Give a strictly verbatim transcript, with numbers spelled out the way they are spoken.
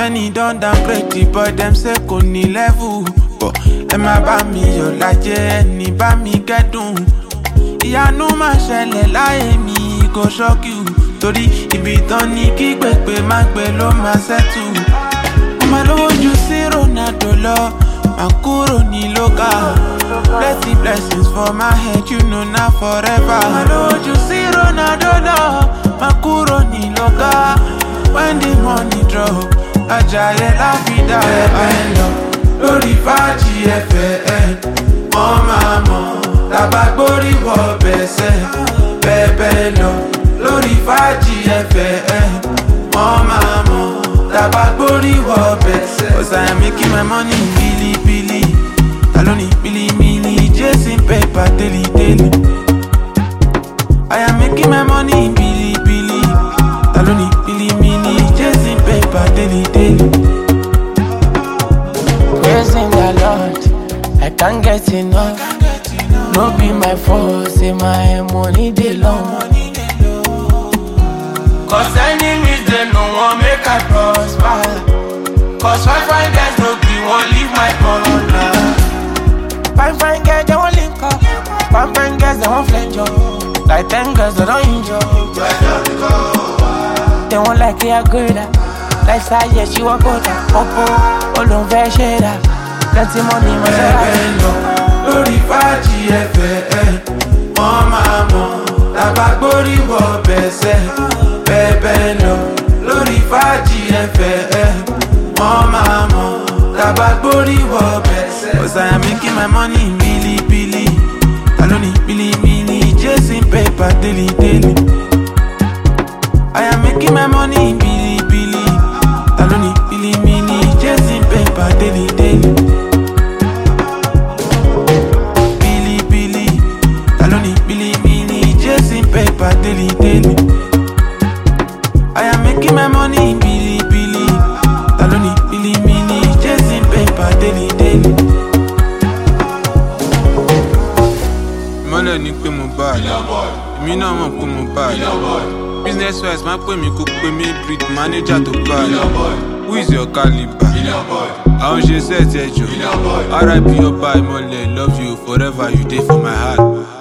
money don downgrade the boy, them say kò ní level. But ẹ má bá mi yọ̀ lájẹ́, ẹni bá mi kẹ́dùn. Ìyanu máa ṣẹlẹ̀ láyé mi, kò shock you. Torí ibi tán ní kí pèpè má gbé ló máa settle. Ọmọ lówó ju sí Ronaldo lọ, mà kúrò ní lókà. Plenty blessings for my head, you know now forever. Ọmọ lówó ju sí Ronaldo lọ, mà kúrò ní lókà. When the money drop, Ajayi la fi dá ẹ̀bẹ̀ lọ. Lórí fàájì ẹ̀fẹ̀ ẹ̀, wọ́n máa mọ̀. Tàbá gbórí wọ bẹ̀sẹ̀, bẹ̀bẹ̀ lọ. Lórí fàájì ẹ̀fẹ̀ ẹ̀, wọ́n máa mọ̀. Tàbá gbórí wọ bẹ̀sẹ̀. Cause I am making my money billy billy. Taloni billy billy, chasing paper daily daily. I am making my money billy billy. Taloni billy billy, chasing paper daily daily. Praising the Lord, I can't get enough. No be my fault, say my money dey long. Cause enemies they no want make I prosper. Cause fine fine guys no be won't leave my corner. Fine fine guys they won't link up. Fine fine guys they won't flange up. Like ten girls they don't enjoy. They won't like it, I go that. Lifestyle, yeah, she won't go that. Popo, all on fair shade. Plenty money, my God. Lórí fàájì ẹ̀fẹ̀ ẹ̀, wọ́n máa mọ̀. Tàbá gbórí wọ bẹ̀sẹ̀, bẹ̀bẹ̀ lọ. Lórí fàájì ẹ̀fẹ̀ ẹ̀, wọ́n máa mọ̀. Tàbá gbórí wọ bẹ̀sẹ̀. Cause I am making my money billy billy. Taloni billy billy, chasing paper daily daily. I am making my money billy billy. Taloni billy billy, chasing paper daily daily. Paper daily daily. I am making my money billy billy. Taloni billy billy, chasing paper daily daily. Mọ́lẹ̀ ní pé mo bá a lọ, èmi náà mọ̀ pé mo bá a lọ. Business wise máa pè mí kó pé mi breed manager tó bá a lọ. Who is your caliber? Àwọn ṣe set ẹjọ́. R I P your bye, Mọ́lẹ̀, love you forever, you dey for my heart.